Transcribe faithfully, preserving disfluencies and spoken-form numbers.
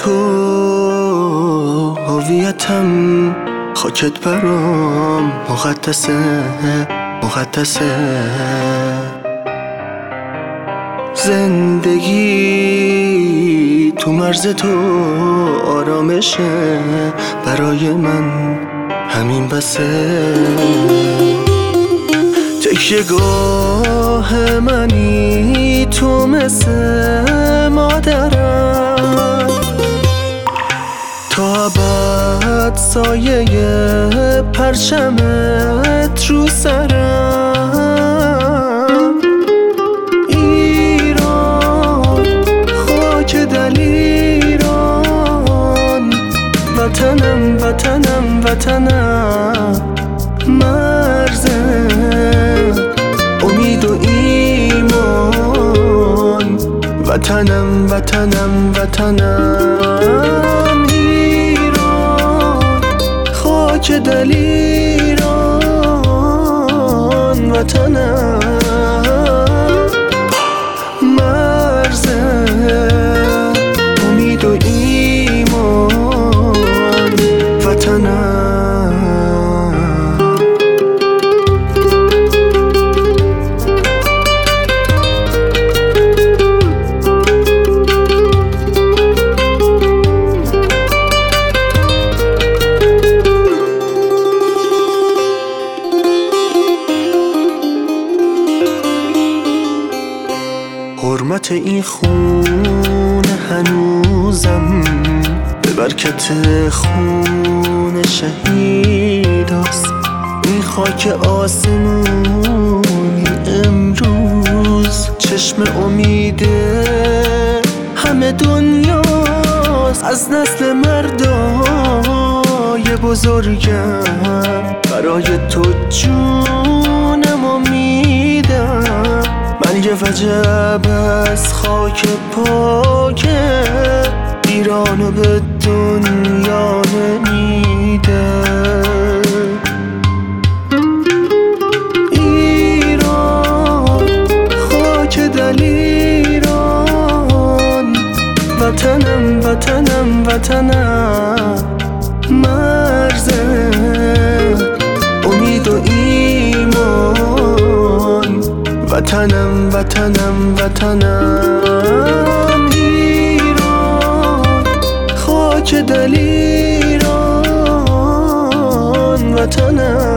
تو هویتم، خاکت برام مقدسه مقدسه. زندگی تو مرز تو آرامشه، برای من همین بسه. تکیه‌گاه منی تو، مثل مادرم، تا ابد سایه پرچمت رو سرم. ایران، خاک دلیران، وطنم وطنم وطنم. مرز امید و ایمان، وطنم وطنم وطنم. ایران، خاک دلیران، وطنم. مرز امید و ایمان، وطنم. حرمت این خون هنوزم به برکت خون شهیداست. این خاک آسمونی امروز چشم امیده همه دنیاست. از نسل مردای بزرگم، برای تو جونمو میدم. من یه وجب از خاک پاک ایرانو به دنیا نمیدم. ایران، خاک دلیران، وطنم وطنم وطنم. مرز امید و ایمان، وطنم وطنم وطنم. ایران، خاک دلیران، وطنم.